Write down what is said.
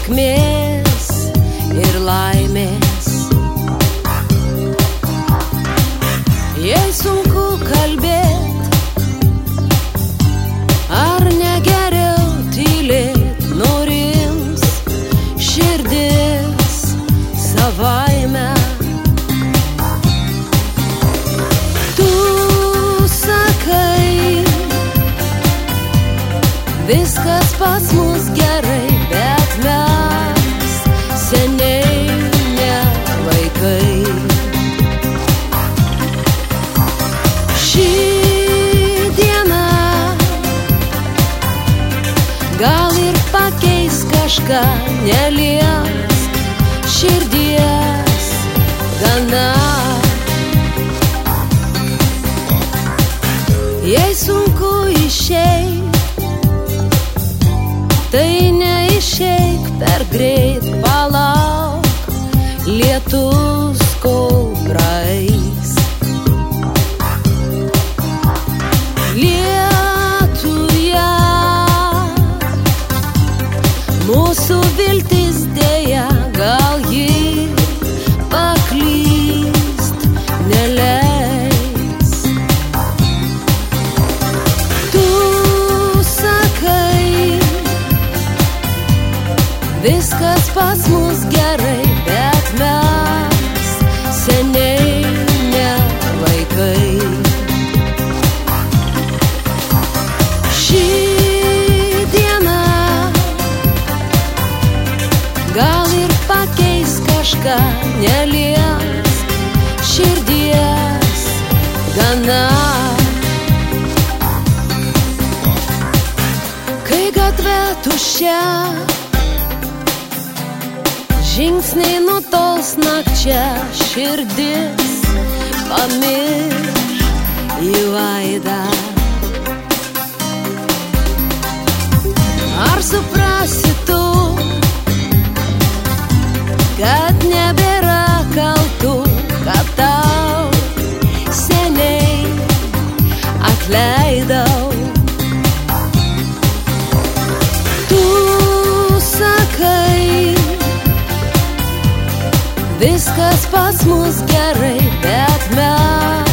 sėkmės ir laimės. Jei sunku kalbėt, ar ne geriau tylėt, norims širdis savaime. Tu sakai, viskas pas mus gerai, bet mes seniai ne vaikai. Ši diena gal ir pakeis kažką, neliesk širdies gana. Jei sunku išeit, tai neišeik per greit, palauk, lietus kol praeis. Lietuje mūsų viltis dėja, gal ji paklyst neleis. Tu sakai, viskas pas mus gerai, bet mes seniai ne vaikai. Ši diena gal ir pakeis kažką, neliesk širdies gana. Kai gatvė tuščia, žingsniai nutols nakčia, širdis pamirš į veidą. Ar suprasi tu, kad nebėra kaltų, kad tau seniai atleidau? Tu sakai, viskas pas mus gerai, bet mes